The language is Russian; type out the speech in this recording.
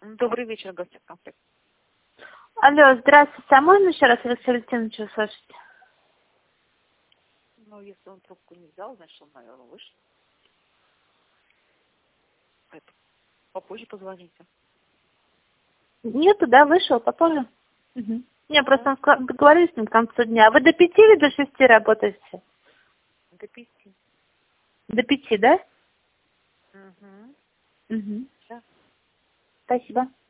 Добрый вечер, гостях комплекс. Алло, здравствуйте. А можно еще раз Алексея Валентиновича услышать? Ну, если он трубку не взял, значит, он, наверное, вышел. Попозже позвоните. Нету, да, вышел, попозже. Угу. Не, просто он договорились с ним к концу дня. А вы до 5 или до 6 работаете? До 5. До 5, да? Угу. Угу. Да. Спасибо.